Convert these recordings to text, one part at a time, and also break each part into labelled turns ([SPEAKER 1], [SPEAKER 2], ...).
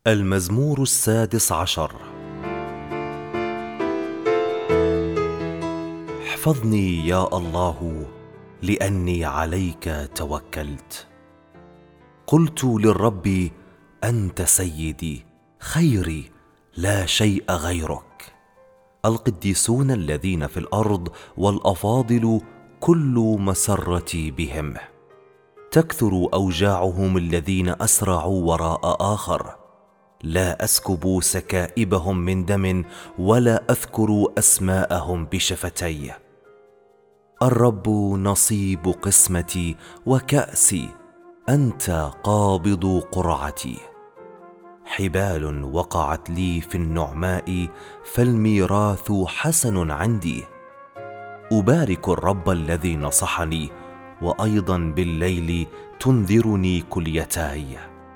[SPEAKER 1] المزمور 16. احفظني يا الله، لأني عليك توكلت. قلت للرب: أنت سيدي، خيري، لا شيء غيرك. القديسون الذين في الأرض والأفاضل كل مسرتي بهم. تكثر أوجاعهم الذين أسرعوا وراء آخر. لا أسكب سكائبهم من دم، ولا أذكر أسماءهم بشفتي. الرب نصيب قسمتي وكأسي، أنت قابض قرعتي. حبال وقعت لي في النعماء، فالميراث حسن عندي. أبارك الرب الذي نصحني، وأيضا بالليل تنذرني كليتاي.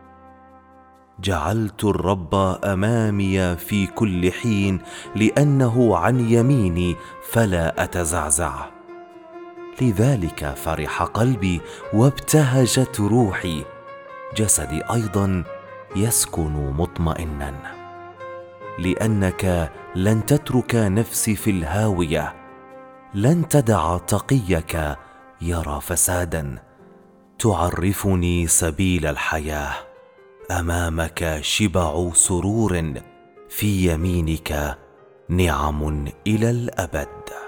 [SPEAKER 1] جعلت الرب أمامي في كل حين، لأنه عن يميني فلا أتزعزع. لذلك فرح قلبي وابتهجت روحي، جسدي أيضا يسكن مطمئنا. لأنك لن تترك نفسي في الهاوية، لن تدع تقيك يرى فسادا. تعرفني سبيل الحياة، أمامك شبع سرور، في يمينك نعم إلى الأبد.